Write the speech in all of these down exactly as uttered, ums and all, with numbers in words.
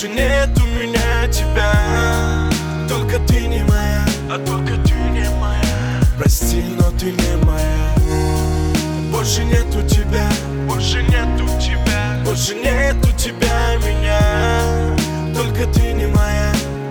Больше нет у меня тебя. Только ты не моя, а только ты не моя. Прости, но ты не моя. Больше нет у тебя, больше нет у тебя, больше нет у тебя меня. Только ты не моя.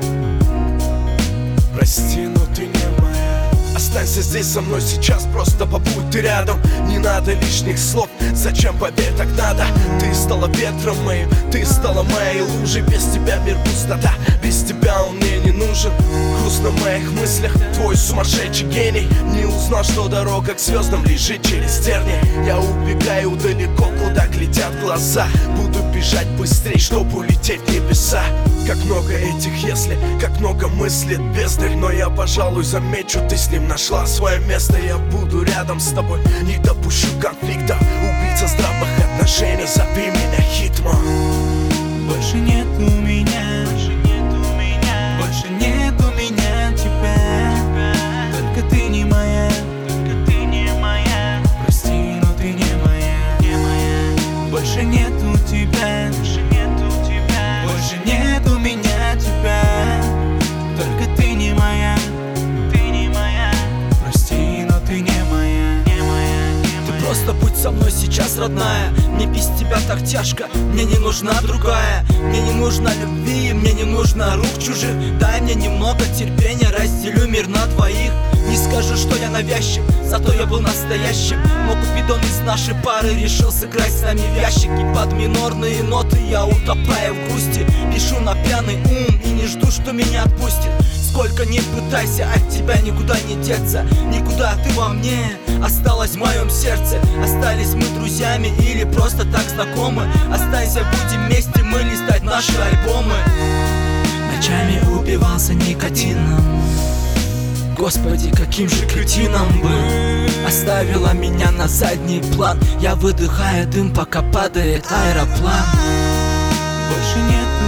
Прости, но ты не моя. Останься здесь со мной сейчас, просто побудь ты рядом. Не надо лишних слов, зачем, поверь, так надо. Ты стала ветром моим, ты стала моей лужей. Без тебя мир пустота, без тебя он мне не нужен. Грустно в моих мыслях, твой сумасшедший гений. Не узнал, что дорога к звездам лежит через терни. Я убегаю далеко, куда глядят глаза. Буду бежать быстрее, чтобы улететь в небеса. Как много этих если, как много мыслей бездарь. Но я, пожалуй, замечу, ты с ним нашла свое место. Я буду рядом с тобой, не допущу конфликта. Убийца здравых отношений, зови меня Хитман. Больше нет у меня, больше нет у меня, больше нет у меня тебя. Только ты не моя, только ты не моя. Прости, но ты не моя, не моя. Больше нет у тебя, больше нет у тебя, больше нет у меня тебя. Только ты не моя, ты не моя. Прости, но ты не моя, не моя, не моя. Ты просто будь со мной сейчас, родная. Мне без тебя так тяжко, мне не нужна другая. Мне не нужно любви, мне не нужно рук чужих. Дай мне немного терпения, разделю мир на двоих. Не скажу, что я навязчив, зато я был настоящим. Но Купидон из нашей пары решил сыграть с нами в ящики. Под минорные ноты я утопаю в грусти. Пишу на пьяный ум и не жду, что меня отпустит. Сколько ни пытайся, от тебя никуда не деться. Никуда ты во мне, осталась в моем сердце. Остались мы друзьями или просто так знакомы. Останься, будем вместе мы листать наши альбомы. Ночами упивался никотином. Господи, каким же кретином был. Оставила меня на задний план. Я выдыхаю дым, пока падает аэроплан. Больше нет у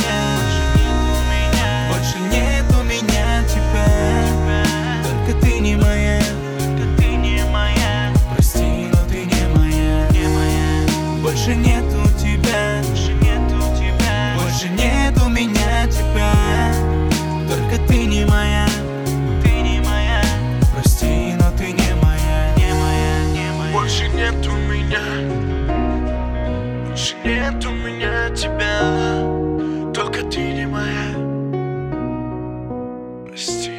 меня, больше нет у меня тебя. Только ты не моя, только ты не моя. Прости, но ты не моя, не моя. Больше нет у тебя, больше нет у тебя, больше нет у меня тебя. Только ты не моя, ты не моя. Прости, но ты не моя, не моя, не моя. Больше нет у меня, больше нет у меня тебя. Только ты не моя. Прости.